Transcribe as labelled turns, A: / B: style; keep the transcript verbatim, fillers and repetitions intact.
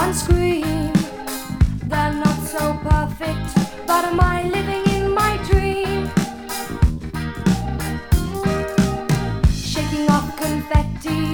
A: and scream. They're not so perfect, but am I living in my dream? Shaking off confetti